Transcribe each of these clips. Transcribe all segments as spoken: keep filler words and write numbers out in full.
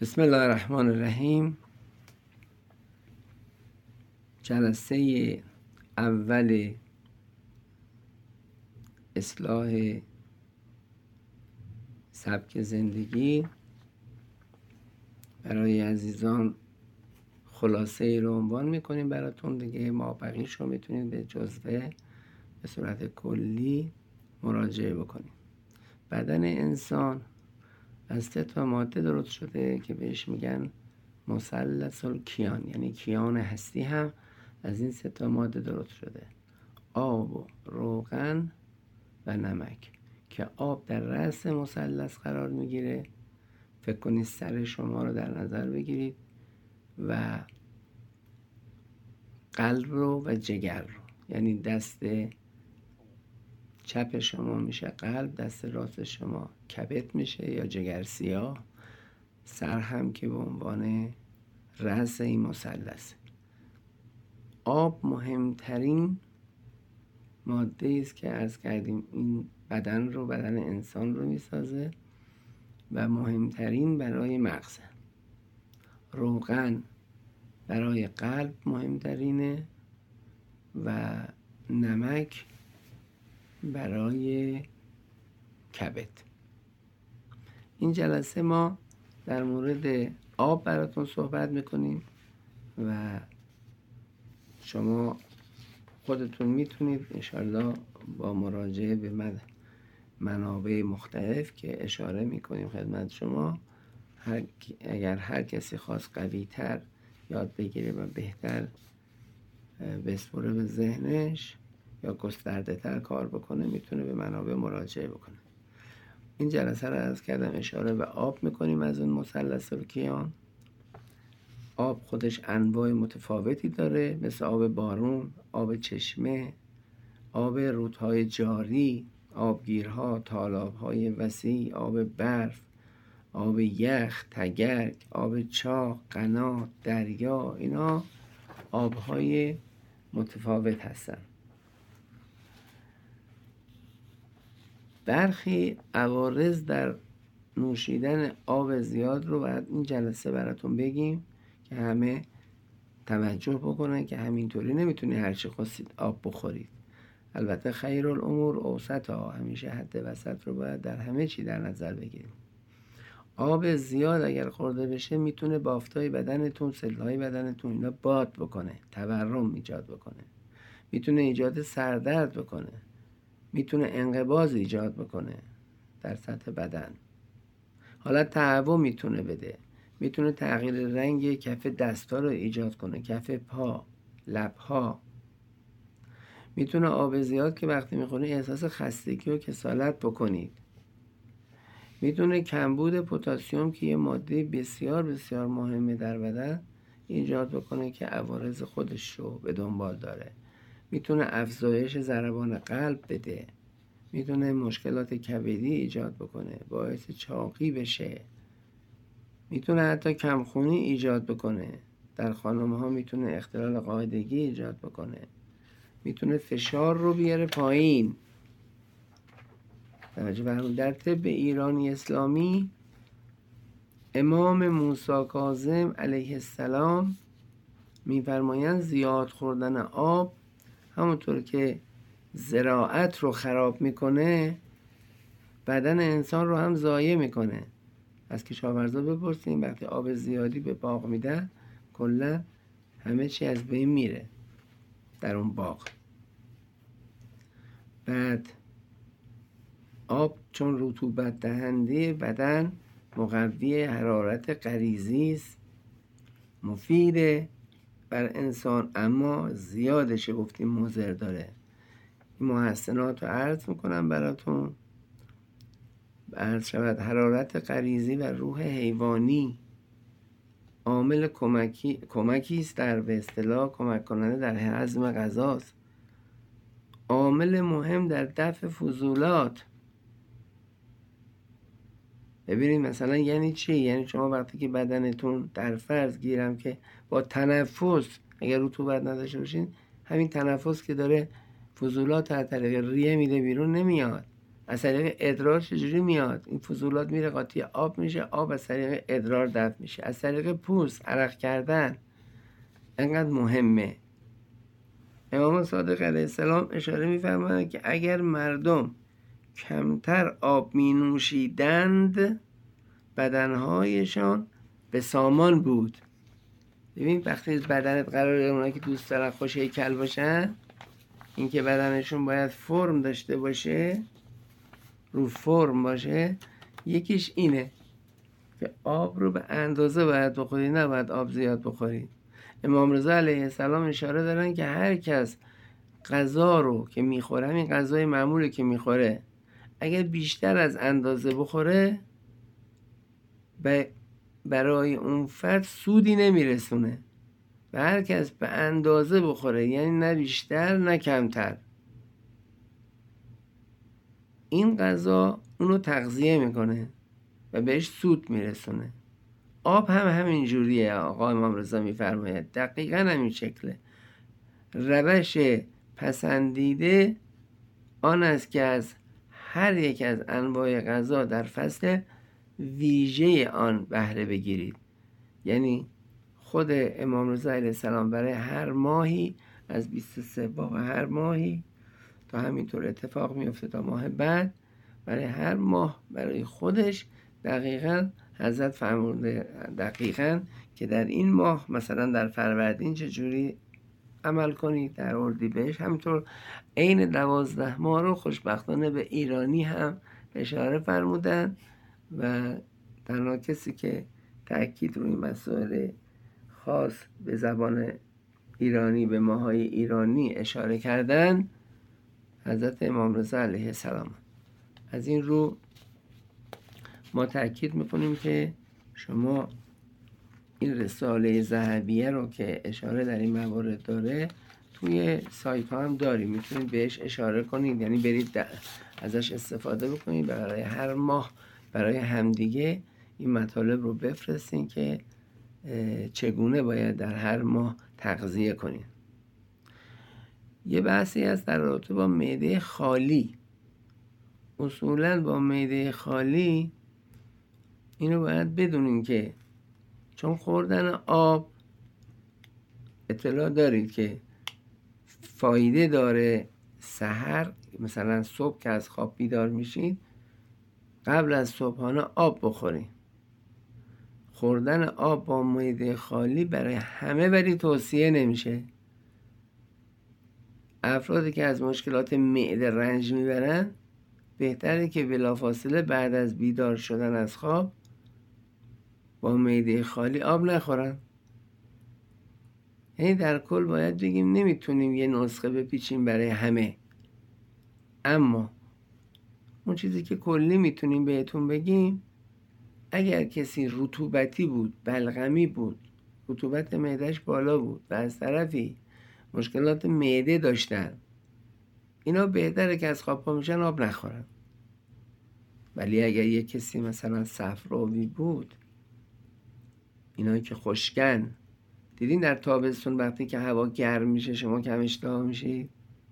بسم الله الرحمن الرحیم. جلسه اول اصلاح سبک زندگی برای عزیزان خلاصه ای رو عنوان میکنیم براتون دیگه. مابقیش رو میتونید به جزوه به صورت کلی مراجعه بکنید. بدن انسان از سه تا ماده درست شده که بهش میگن مثلث الکیان، یعنی کیان هستی هم از این سه تا ماده درست شده: آب و روغن و نمک. که آب در رأس مثلث قرار میگیره. فکر کنید سر شما رو در نظر بگیرید و قلب رو و جگر رو، یعنی دست چپ شما میشه قلب، دست راست شما کبد میشه یا جگر سیاه، سر هم که به عنوان رأس این مثلث. آب مهمترین ماده است که عرض کردیم این بدن رو، بدن انسان رو میسازه و مهمترین برای مغز. روغن برای قلب مهمترینه و نمک برای کبد. این جلسه ما در مورد آب براتون صحبت میکنیم و شما خودتون میتونید انشالله با مراجعه به منابع مختلف که اشاره میکنیم خدمت شما، هر اگر هر کسی خواست قوی تر یاد بگیره و بهتر بسپره به ذهنش یا گسترده تر کار بکنه، میتونه به منابع مراجعه بکنه. این جلسه رو عرض کردم اشاره به آب میکنیم از اون مثلث الکیان. آب خودش انواع متفاوتی داره، مثل آب بارون، آب چشمه، آب رودهای جاری، آبگیرها، تالاب‌های وسیع، آب برف، آب یخ، تگرگ، آب چاه، قنات، دریا. اینا آب‌های متفاوت هستن. برخی عوارض در نوشیدن آب زیاد رو بعد این جلسه براتون بگیم که همه توجه بکنن که همینطوری نمیتونی هرچی خواستید آب بخورید. البته خیر الامور اوسطها، همیشه حد وسط رو باید در همه چی در نظر بگیریم. آب زیاد اگر خورده بشه میتونه بافتای بدنتون، سلولای بدنتون اینا باد بکنه، تورم ایجاد بکنه، میتونه ایجاد سردرد بکنه، میتونه انقباض ایجاد بکنه در سطح بدن، حالت تهوع میتونه بده، میتونه تغییر رنگ کف دستا رو ایجاد کنه، کف پا، لبها. میتونه آب زیاد که وقتی میخورید احساس خستگی و کسالت بکنید. میتونه کمبود پتاسیم که یه ماده بسیار بسیار مهمه در بدن ایجاد بکنه که عوارض خودش رو به دنبال داره. میتونه افزایش ضربان قلب بده، میتونه مشکلات کبدی ایجاد بکنه، باعث چاقی بشه، میتونه حتی کمخونی ایجاد بکنه. در خانم ها میتونه اختلال قاعدگی ایجاد بکنه، میتونه فشار رو بیاره پایین. در طب ایرانی اسلامی امام موسی کاظم علیه السلام میفرمایند زیاد خوردن آب همونطور که زراعت رو خراب میکنه بدن انسان رو هم ضایع میکنه. از کشاورزا بپرسیم وقتی آب زیادی به باغ میدن کلا همه چی از بین میره در اون باغ. بعد آب چون رطوبت دهنده بدن، مقوی حرارت غریزی است، مفیده بر انسان، اما زیادش گفتیم مضر داره. این محسنات رو عرض میکنم براتون. عرض شود حرارت غریزی و روح حیوانی عامل کمکی کمکی است در به اصطلاح کمک کننده در هضم غذاست، عامل مهم در دفع فضولات. ببینید مثلا یعنی چی؟ یعنی شما وقتی که بدنتون در فرض گیرم که با تنفس اگر رطوبت نداشته باشین، همین تنفس که داره فضولات از طریق ریه میده بیرون نمیاد، از طریق ادرار چجوری میاد؟ این فضولات میره قاطی آب میشه، آب از طریق ادرار دفع میشه. از طریق پوست عرق کردن اینقدر مهمه. امام صادق علیه السلام اشاره میفرمایند که اگر مردم کمتر آب می نوشیدند بدنهایشان به سامان بود. ببین وقتی بدنت قراره اونایی که دوست دارن خوش هیکل باشن، این که بدنشون باید فرم داشته باشه، رو فرم باشه، یکیش اینه که آب رو به اندازه باید بخوری، نه باید آب زیاد بخوری. امام رضا علیه السلام اشاره دارن که هر کس غذا رو که میخوره، همین غذای معمولی که میخوره، اگر بیشتر از اندازه بخوره برای اون فرد سودی نمیرسونه. و هر کس به اندازه بخوره، یعنی نه بیشتر نه کمتر، این غذا اونو تغذیه میکنه و بهش سود میرسونه. آب هم همین جوریه. آقا امام رضا میفرماید دقیقا همین شکله. روش پسندیده آن است که از هر یک از انواع غذا در فصل ویژه آن بهره بگیرید. یعنی خود امام رضا علیه السلام برای هر ماهی از بیست و سه باب هر ماهی تا همینطور اتفاق میفته تا ماه بعد، برای هر ماه برای خودش دقیقاً حضرت فرموده دقیقاً که در این ماه مثلا در فروردین چجوری عمل کنید، در اردیبهشت همینطور. عین دوازده ماه رو خوشبختانه به ایرانی هم اشاره فرمودن و تنها کسی که تأکید روی مسائل خاص به زبان ایرانی به ماهای ایرانی اشاره کردن حضرت امام رضا علیه السلام. از این رو ما تأکید میکنیم که شما این رساله ذهبیه رو که اشاره در این موارد داره توی سایت ها هم داریم، میتونید بهش اشاره کنید، یعنی برید ازش استفاده بکنید برای هر ماه برای همدیگه این مطالب رو بفرستین که چگونه باید در هر ماه تغذیه کنین. یه بحثی هست در رابطه با معده خالی. اصولاً با معده خالی اینو باید بدونین که چون خوردن آب اطلاع دارید که فایده داره. سحر مثلا صبح که از خواب بیدار میشید قبل از صبحانه آب بخورید. خوردن آب با معده خالی برای همه ولی توصیه نمیشه. افرادی که از مشکلات معده رنج میبرن بهتره که بلافاصله بعد از بیدار شدن از خواب با معده خالی آب نخورن. یعنی در کل باید بگیم نمیتونیم یه نسخه بپیچیم برای همه، اما اون چیزی که کلی میتونیم بهتون بگیم اگر کسی رطوبتی بود، بلغمی بود، رطوبت معدهش بالا بود و از طرفی مشکلات معده داشتن، اینا بهتره که از خواب پا میشن آب نخورن. ولی اگر یه کسی مثلا صفراوی بود، اینایی که خشکن، دیدین در تابستون وقتی که هوا گرم میشه شما کم اشتها میشید؟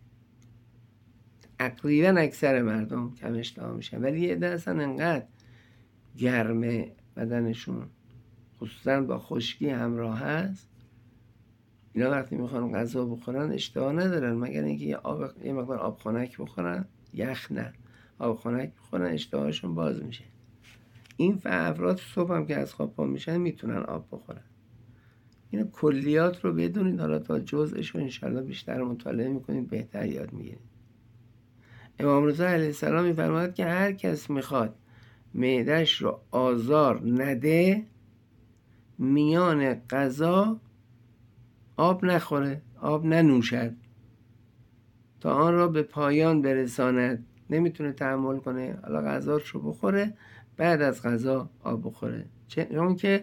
تقریبا اکثر مردم کم اشتها میشن، ولی یه عده اصلا انقدر گرمه بدنشون خصوصا با خشکی همراه هست، اینا وقتی میخوان غذا بخورن اشتها ندارن مگر اینکه یه آب یه مقدار آب خنک بخورن، یخ نه، آب خنک بخورن اشتهاشون باز میشه. این افراد صبح هم که از خواب پا میشن میتونن آب بخورن. این کلیات رو بدونید، حالا تا جزءش رو انشالله بیشتر مطالعه میکنید بهتر یاد میگیرید. امام رضا علیه السلام میفرماید که هر کس میخواد معده‌اش رو آزار نده میان غذا آب نخوره، آب ننوشد تا آن را به پایان برساند. نمیتونه تحمل کنه حالا غذاش رو بخوره بعد از غذا آب بخوره، چون که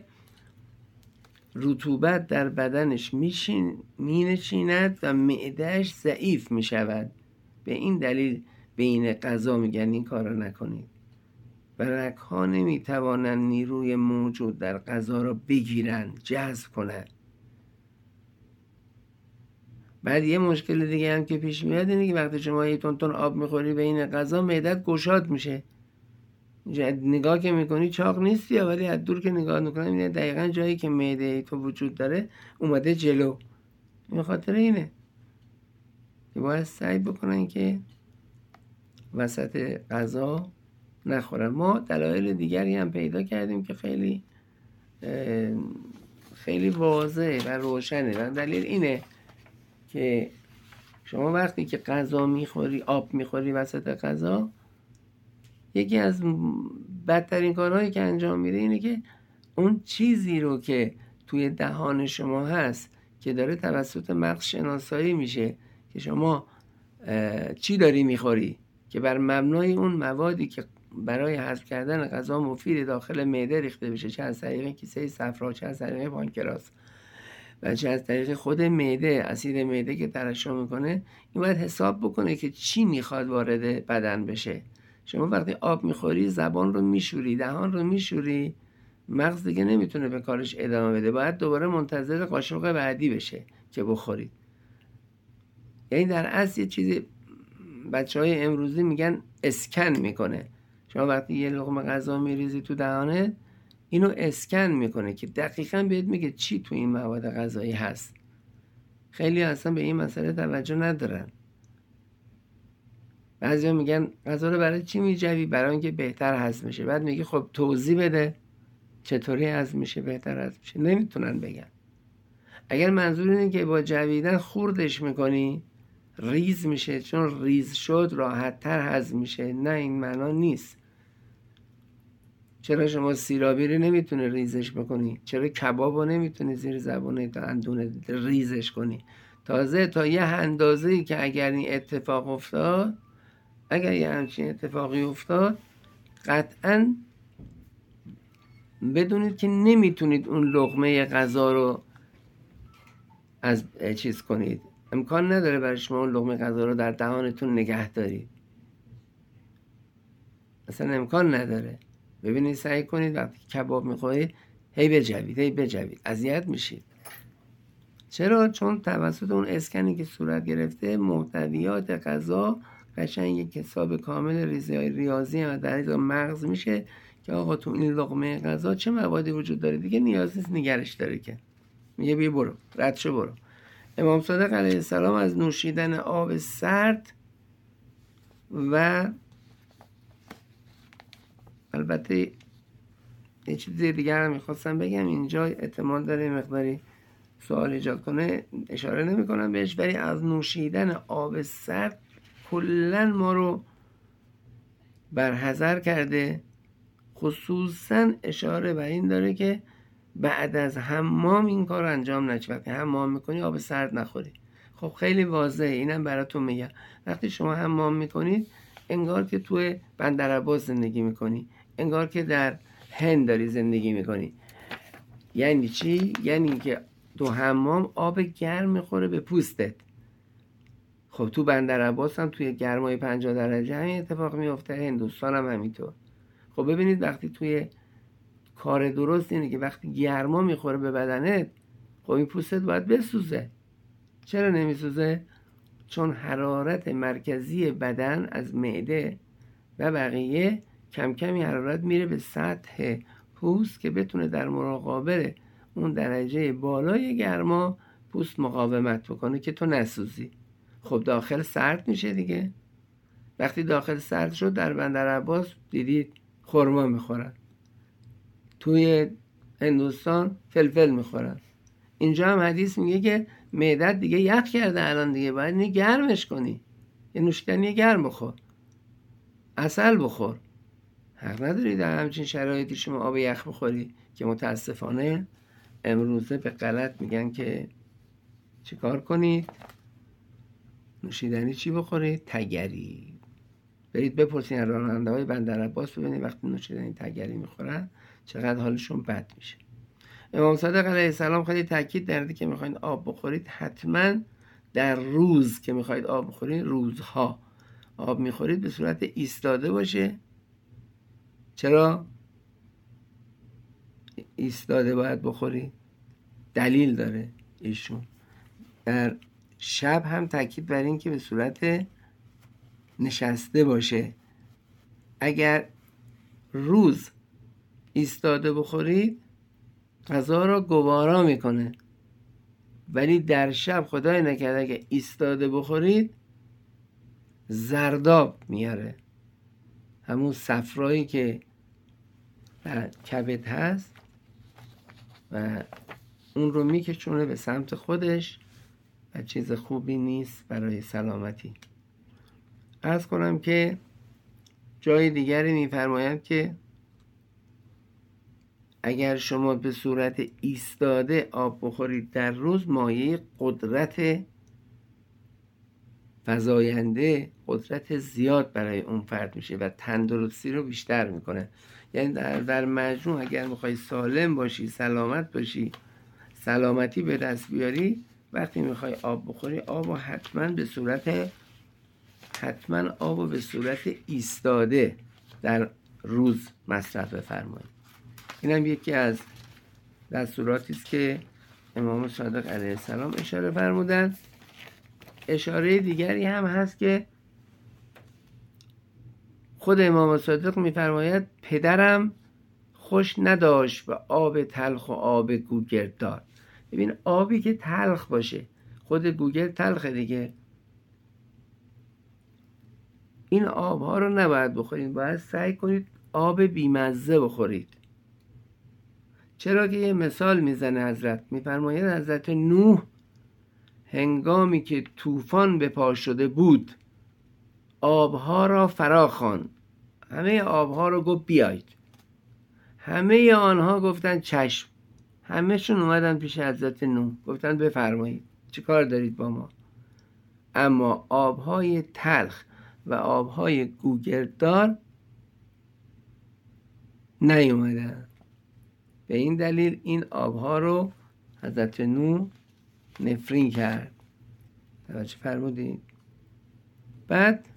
رطوبت در بدنش میشین مینشیند و معدهش ضعیف میشود. به این دلیل بین غذا میگن این کار رو نکنید. و رگ‌ها نمیتوانند نیروی موجود در غذا را بگیرند، جذب کنند. بعد یه مشکل دیگه هم که پیش میاد اینه که وقتی شما یه تون تون آب میخوری بین غذا، معدت گشاد میشه. نگاه که میکنی چاق نیستی، ولی از دور که نگاه میکنی میبینی دقیقاً جایی که معده تو وجود داره اومده جلو. این خاطر اینه که باید سعی بکنن که وسط غذا نخورن. ما دلایل دیگری هم پیدا کردیم که خیلی خیلی واضحه و روشنه و دلیل اینه که شما وقتی که غذا میخوری، آب میخوری وسط غذا، یکی از بدترین کارهایی که انجام میده اینه که اون چیزی رو که توی دهان شما هست که داره توسط مغز شناسایی میشه که شما چی داری میخوری، که بر مبنای اون موادی که برای هضم کردن غذا مفید داخل معده ریخته بشه، چه از طریق کیسه صفرا، چه از طریق پانکراس و چه از طریق خود معده، اسید معده که ترشح میکنه، این باید حساب بکنه که چی میخواد وارد بدن بشه. شما وقتی آب میخوری زبان رو میشوری، دهان رو میشوری، مغز دیگه نمیتونه به کارش ادامه بده، باید دوباره منتظر قاشق بعدی بشه که بخورید. یعنی در اصل یه چیزی بچه های امروزی میگن اسکن میکنه. شما وقتی یه لقمه غذا میریزی تو دهانت، اینو اسکن میکنه که دقیقاً بهت میگه چی تو این مواد غذایی هست. خیلی اصلا به این مسئله توجه ندارن. بعضیا میگن غذا رو برای چی میجوی؟ برای اینکه بهتر هضم میشه. بعد میگه خب توضیح بده چطوری هضم میشه، بهتر هضم میشه. نمیتونن بگن. اگر منظور اینه که با جویدن خوردش میکنی ریز میشه، چون ریز شد راحت تر هضم میشه، نه این معنا نیست. چرا شما سیرابی رو نمیتونه ریزش بکنی؟ چرا کباب رو نمیتونی زیر زبان اندونه ریزش کنی؟ تازه تا یه اندازه‌ای که اگر این اتفاق افتاد، اگر یه همچین اتفاقی افتاد، قطعاً بدونید که نمیتونید اون لقمه غذا رو از چیز کنید. امکان نداره برای شما اون لقمه غذا رو در دهانتون نگه دارید. اصلا امکان نداره. ببینید سعی کنید وقتی کباب میخورید هی بجوید هی بجوید اذیت میشید. چرا؟ چون توسط اون اسکنی که صورت گرفته محتویات غذا قشنگ یک حساب کامل ریاضی هم در مغز میشه که آقا تو این لقمه غذا چه موادی وجود داره، دیگه نیاز نیست نگرش داره که میگه بیا برو رد شو برو. امام صادق علیه السلام از نوشیدن آب سرد و البته یه چیز دیگر هم میخواستم بگم، اینجا احتمال داره مقداری سوال ایجاد کنه، اشاره نمی کنم بهش، ولی از نوشیدن آب سرد کلن ما رو برحذر کرده. خصوصا اشاره بر این داره که بعد از حمام این کار انجام نشه. وقتی حمام میکنی آب سرد نخوری. خب خیلی واضحه، اینم براتون میگم. وقتی شما حمام میکنید انگار که توی بندرعباس زندگی میکنی، انگار که در هند داری زندگی میکنی. یعنی چی؟ یعنی که تو حمام آب گرم میخوره به پوستت. خب تو بندرعباس هم توی گرمای پنجاه درجه همین اتفاق میفته، هندوستان هم همینطور. خب ببینید وقتی توی کار درست اینه که وقتی گرما میخوره به بدنت، خب این پوستت باید بسوزه. چرا نمیسوزه؟ چون حرارت مرکزی بدن از معده و بقیه کم کمی حرارت میره به سطح پوست که بتونه در مقابل اون درجه بالای گرما پوست مقاومت بکنه که تو نسوزی. خب داخل سرد میشه دیگه. وقتی داخل سرد شد در بندرعباس دیدید خرما میخورن، توی هندوستان فلفل میخورن. اینجا هم حدیث میگه که معدت دیگه یخ کرده الان دیگه، باید اینو گرمش کنی، یه نوشیدنی گرم بخور، عسل بخور. حق نداری در همچین شرایطی شما آب یخ بخوری که متاسفانه امروزه به غلط میگن که چیکار کنید؟ نوشیدنی چی بخورید؟ تگری. برید بپرسین از راننده های بندرعباس ببینید وقتی نوشیدنی تگری میخورن چقدر حالشون بد میشه. امام صادق علیه السلام خیلی تاکید کرده که میخواید آب بخورید حتما در روز که میخواید آب بخورید، روزها آب میخورید به صورت ایستاده باشه. چرا ایستاده باید بخورید؟ دلیل داره ایشون. در شب هم تاکید بر این که به صورت نشسته باشه. اگر روز ایستاده بخورید غذا را گوارا میکنه، ولی در شب خدای نکرده اگه ایستاده بخورید زرداب میاره، همون صفرایی که در کبد هست و اون رو میکشونه به سمت خودش و چیز خوبی نیست برای سلامتی. عرض کنم که جای دیگری میفرماید که اگر شما به صورت ایستاده آب بخورید در روز، مایه قدرت فزاینده، قدرت زیاد برای اون فرد میشه و تندرستی رو بیشتر میکنه. یعنی در, در مجموع اگر میخوای سالم باشی، سلامت باشی، سلامتی به دست بیاری، وقتی میخوای آب بخوری آب رو حتما به صورت حتما آب رو به صورت ایستاده در روز مصرف بفرمایید. این هم یکی از دستوراتی است که امام صادق علیه السلام اشاره فرمودن. اشاره دیگری هم هست که خود امام صادق میفرماید پدرم خوش نداشت به آب تلخ و آب گوگرددار. ببین آبی که تلخ باشه، خود گوگرد تلخه دیگه، این آبها رو نباید بخورید، باید سعی کنید آب بیمزه بخورید. چرا که یه مثال میزنه حضرت، میفرماید حضرت نوح هنگامی که طوفان به پا شده بود آبها را فرا خواند، همه آبها رو گفت بیایید، همه آنها گفتن چشم، همه شون اومدن پیش حضرت نوح گفتن بفرمایید چه کار دارید با ما. اما آبهای تلخ و آبهای گوگرددار نیومدن. به این دلیل این آبها رو حضرت نوح نفرین کرد. توجه فرمودید؟ بعد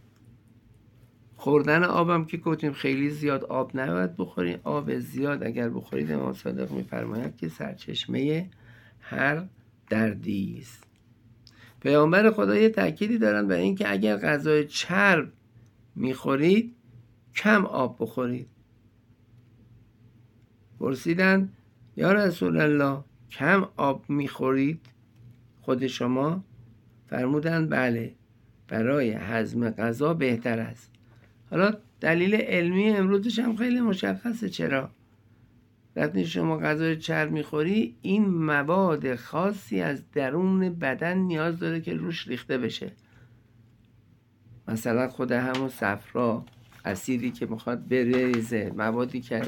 خوردن آبم که گفتیم خیلی زیاد آب نباید بخورید. آب زیاد اگر بخورید امام صادق میفرماید که سرچشمه هر دردی است. پیامبر خدا یه تأکیدی دارن برای این که اگر غذای چرب میخورید کم آب بخورید. پرسیدن یا رسول الله کم آب میخورید خود شما؟ فرمودن بله، برای هضم غذا بهتر است. حالا دلیل علمی امروزش هم خیلی مشخصه. چرا؟ وقتی شما غذای چرب میخوری این مواد خاصی از درون بدن نیاز داره که روش ریخته بشه. مثلا خود همون صفرا، اسیدی که میخواد بریزه، موادی که از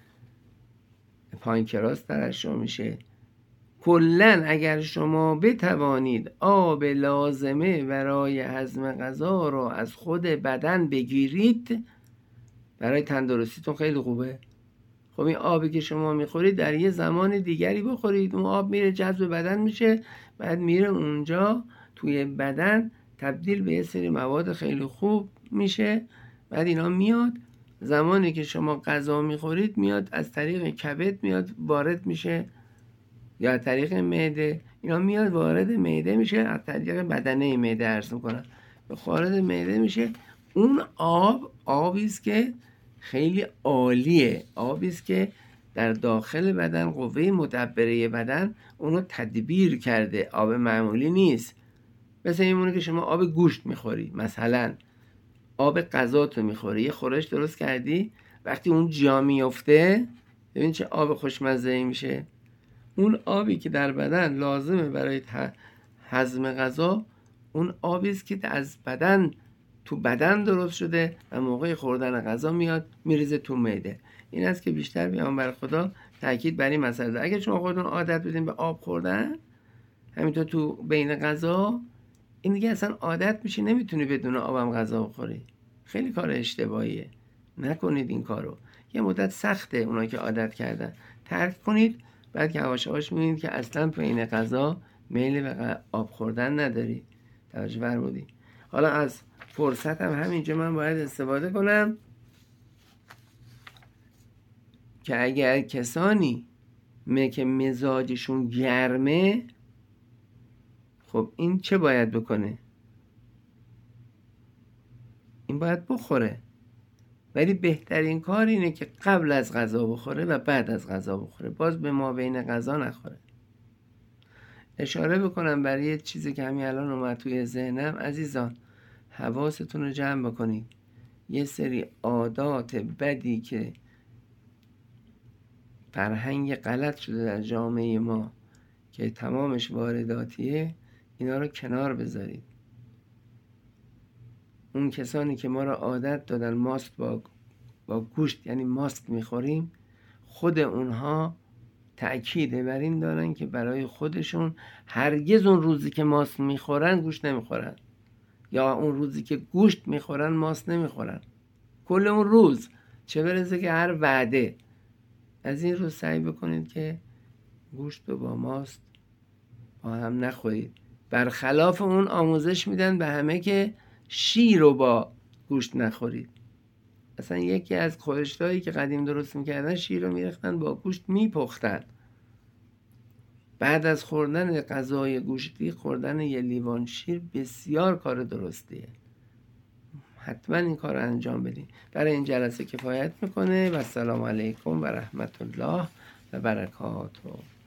پانکراس ترشح میشه. کلن اگر شما بتوانید آب لازمه برای هضم غذا رو از خود بدن بگیرید برای تندرستیتون خیلی خوبه. خب این آبی که شما میخورید در یه زمان دیگری بخورید، اون آب میره جذب بدن میشه، بعد میره اونجا توی بدن تبدیل به یه سری مواد خیلی خوب میشه، بعد اینا میاد زمانی که شما غذا میخورید میاد از طریق کبد میاد وارد میشه یا از طریق معده، اینا میاد وارد معده میشه، از طریق بدنه معده عرض میکنن وارد معده میشه. اون آب آبی است که خیلی عالیه، آبی است که در داخل بدن قوه مدبره بدن اونو تدبیر کرده، آب معمولی نیست. مثل اینمونه که شما آب گوشت میخوری، مثلا آب غذاتو میخوری، یه خورش درست کردی، وقتی اون جا میفته ببین چه آب خوشمزه‌ای میشه. اون آبی که در بدن لازمه برای هضم غذا اون آبی است که از بدن تو بدن درست شده و موقع خوردن غذا میاد میریزه تو معده. این است که بیشتر پیامبر خدا تاکید بر این مسئله داره. اگه شما خودتون عادت بدین به آب خوردن همینطور تو بین غذا، این دیگه اصلا عادت میشه، نمیتونی بدون آبم غذا بخوری. خیلی کار اشتباهیه، نکنید این کارو. یه مدت سخته اونایی که عادت کردن ترک کنید، بعد که هواش هواش میبینید که اصلا بین غذا میل به آب خوردن ندارید. توجه فرمودید؟ حالا از فرصت هم همینجا من باید استفاده کنم که اگر کسانی که مزاجشون گرمه خب این چه باید بکنه؟ این باید بخوره، ولی بهترین کار اینه که قبل از غذا بخوره و بعد از غذا بخوره، باز به ما بین غذا نخوره. اشاره بکنم برای یه چیزی که همین الان اومد توی ذهنم. عزیزان حواستون رو جمع بکنید، یه سری عادات بدی که فرهنگ غلط شده در جامعه ما که تمامش وارداتیه، اینا رو کنار بذارید. اون کسانی که ما را عادت دادن ماست با با گوشت یعنی ماست میخوریم، خود اونها تأکید بر این دارن که برای خودشون هرگز اون روزی که ماست میخورن گوشت نمیخورن، یا اون روزی که گوشت میخورن ماست نمیخورن، کل اون روز، چه برسه که هر وعده. از این رو سعی بکنید که گوشت رو با ماست با هم نخورید. برخلاف اون آموزش میدن به همه که شیر رو با گوشت نخورید. اصلا یکی از خورشتایی که قدیم درست میکردن، شیر رو میرختن با گوشت میپختن. بعد از خوردن غذای گوشتی خوردن یه لیوان شیر بسیار کار درستیه. حتما این کار رو انجام بدین. برای این جلسه کفایت میکنه و السلام علیکم و رحمت الله و برکاته.